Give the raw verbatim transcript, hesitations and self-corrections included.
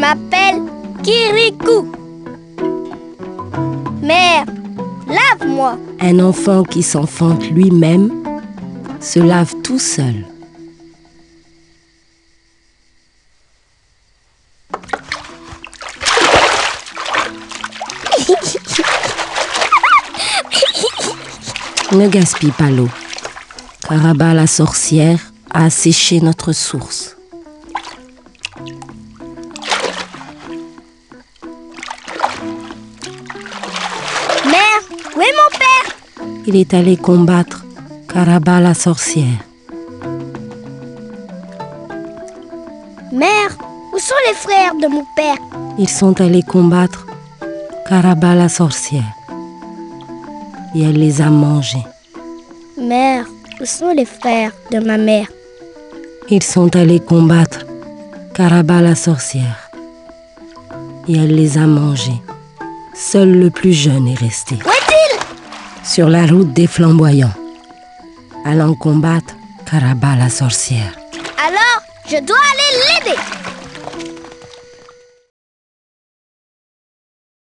m'appelle Kirikou. Mère, lave-moi. Un enfant qui s'enfante lui-même se lave tout seul. Ne gaspille pas l'eau. Karaba la sorcière a asséché notre source. Mère, où est mon père? Il est allé combattre Karaba la sorcière. Mère, où sont les frères de mon père? Ils sont allés combattre Karaba la sorcière. Et elle les a mangés. Mère, où sont les frères de ma mère? Ils sont allés combattre Karaba la sorcière. Et elle les a mangés. Seul le plus jeune est resté. Où est-il? Sur la route des flamboyants, allant combattre Karaba la sorcière. Alors, je dois aller l'aider.